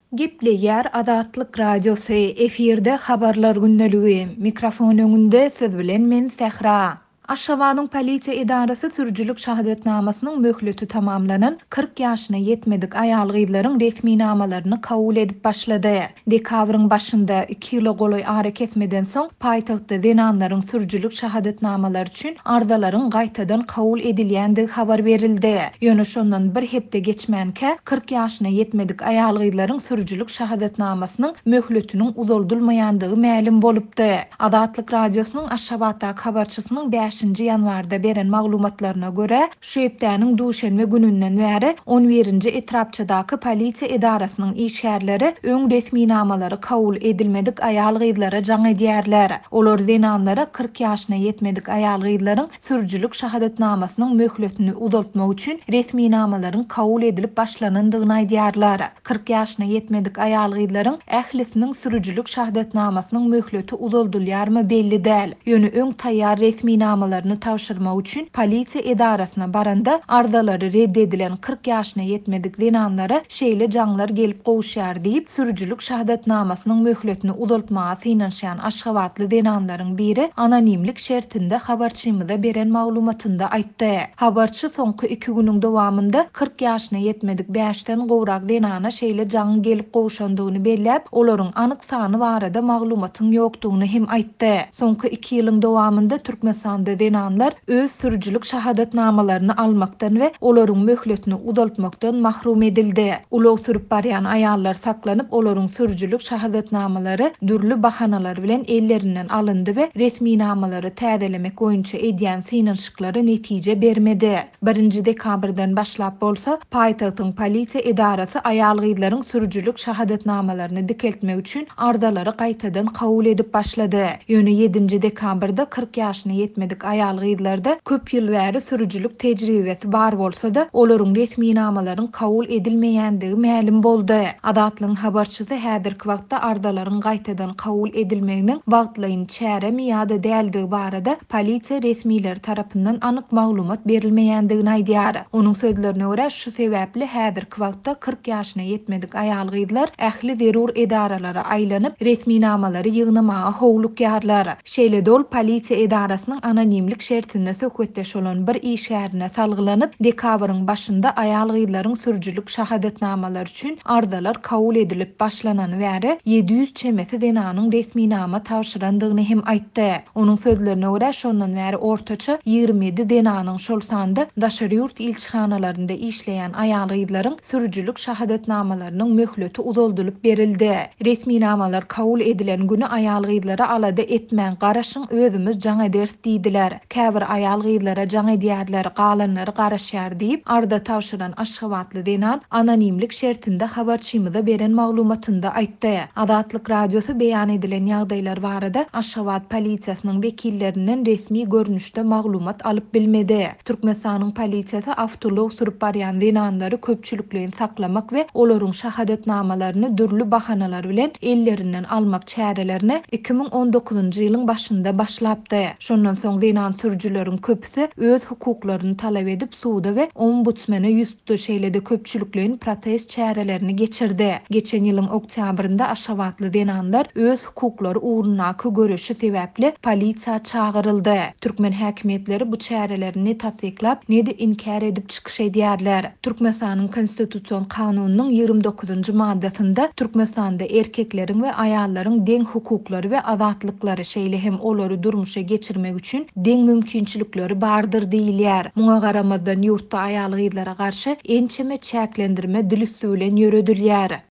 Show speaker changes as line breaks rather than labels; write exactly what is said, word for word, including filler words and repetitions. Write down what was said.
Gepleýär Azatlyk Radiosy efirde habarlar günneligi. Mikrofon öňünde siz bilen men Sähra. Aşgabatyň polisiýa edarasy sürjülük şahadatnamasynyň möhleti tamamlanan kırk ýaşyna ýetmedik aýal gyzlaryň resmi namalaryny kabul edip başlady. Dekabryň başynda iki ýyla golaý ara kesmeden soň paýtagtda denanlaryň sürjülük şahadatnamalary üçin arzalaryň gaýtadan kabul edilýändigi habar berildi. Ýöne şondan bir hepde geçmänkä kırk ýaşyna ýetmedik aýal gyzlaryň sürjülük şahadatnamasynyň möhletiniň uzoldulmaýandygy ma'lum bolupdy. Azatlyk Radiosynyň Aşgabatda habarçysynyň beşinji ýanwarda beren maglumatlaryna görä, şu hepdäniň duşanbe gününden bäri on birinji etrapçydaky polisiýa edarasynyň işgärleri öň resmi namalary kabul edilmedik aýal gyzlara jaň edýärler. Olar denanlara kırk ýaşyna ýetmedik aýal gyzlaryň sürjülük şahadatnamasynyň möhletini uzaltmak üçin resmi namalaryň kabul edilip başlanandygyny aýdýarlar. kırk ýaşyna ýetmedik aýal gyzlaryň ählisiniň sürjülük şahadatnamasynyň möhleti uzoldulýarmy belli däl. Ýöne öň taýýar resmi namalaryny tawşyrmak üçin polisiýa edarasyna baranda arzalary reddedilen kırk ýaşyna ýetmedik denanlara şeýle jaňlar gelip gowuşýar diýip sürjülük şahadatnamasynyň möhletini uzaltmaga synanşýan Aşgabatly denanlaryň biri anonimlik şertinde habarçymyza beren maglumatynda aýtdy. Habarçy soňky iki günüň dowamında kırk ýaşyna ýetmedik beşden gowrak denana şeýle jaň gelip gowuşandygyny belläp, olaryň anyk sany barada maglumatyň ýokdugyny hem aýtdy. Soňky iki ýylyň dowamında Türkmenistanda denanlar öz sürjülük şahadatnamalaryny almakdan we olaryň möhletini uzaltmakdan mahrum edildi. Ulug sürüp barýan aýallar saklanyp, olaryň sürjülük şahadatnamalary dürli bahanalar bilen ellerinden alındy we resmi namalary täzelemek goýunça edýän synanşyklary netije bermedi. birinji dekabrdan başlap bolsa, paýtagtyň polisiýa edarasy aýal gyzlaryň sürjülük şahadatnamalaryny dikeltmek üçin ardalary gaýtadan kabul edip başlady. Ýöne ýedinji dekabrda kırk ýaşyna ýetmedik aýal gyzlarda köp ýyl bäri sürjülük tejribesi bar bolsa-da, olaryň resmi namalaryň kabul edilmeýändigi ma'lum boldy. Azatlyň habarçysy häzirki wagtda ardalaryň gaýtadan kabul edilmeginiň wagtlaýyn çäremi ýa-da däldi barada polisiýa resmileri tarapyndan anyk maglumat berilmeýändigini aýdýar. Onuň sözlerine görä, şu sebäpli häzirki wagtda kırk ýaşyna ýetmedik aýal gyzlar ähli zerur edaralara aýlanyp resmi namalary ýygnamaga howluk ýarlar. Şeýle dol polisiýa edarasynyň anonimlik şertinde söhbetdeş bolan bir işgärine salgylanyp, dekabryň başynda aýal gyzlaryň sürjülük şahadatnamalary üçin arzalar kabul edilip başlanan bäri ýedi ýüz çemesi denanyň resmi nama tawşyrandygyny hem aýtdy. Onuň sözlerine görä, şondan bäri ortaça ýygrimi ýedi denanyň şol sanda daşary ýurt ilçihanalaryna işleýän aýal gyzlaryň sürjülük şahadatnamalarynyň möhleti uzoldulyp berildi. Resmi namalar kabul edilen günü aýal gyzlara alada etmän garaşyň özümiz jaň eders diýdiler. Käbir aýal gyzlara jaň edýärler, galanlary garaşýar diýip arda tawşyran Aşgabatly denan anonimlik şertinde habarçymyza beren maglumatynda aýtdy. Azatlyk Radiosy beýan edilen ýagdaýlar barada Aşgabat polisiýasynyň wekillerinden resmi görnüşde maglumat alyp bilmedi. Türkmenistanyň polisiýasy awtolog sürüp barýan denanlary köpçülikligiň saklamak we olaryň şahadatnamalaryny dürli bahanalar bilen ellerinden almak çärelerini iki bin on dokuzunji ýylyň başynda başlapdy. Şondan soň denan sürjüleriň köpüsi öz hukuklaryny talap edip suwda we ombudsmana ýüz tutdy, şeýle-de köpçülikligiň protest çärelerini geçirdi. Geçen ýylyň oktýabrynda Aşgabatly denanlar öz hukuklary uğrundaky görüşi sebäpli polisiýa çağıryldy. Türkmen häkimetleri bu çärelerini tasdiklap, nedi inkar edip çykyş edýärler. Türkmenistanyň konstitusiýon kanunynyň ýygrimi dokuzunji maddasynda Türkmenistanda erkekleriň we aýallaryň deň hukuklary we azatlykları şeýle hem olary durmuşa geçirmek üçin deň mümkinçilikleri bardyr diýilýär. Muňa garamazdan ýurtda aýal gyzlara garşy ençeme çäklendirme dülüsü bilen ýöredilýär.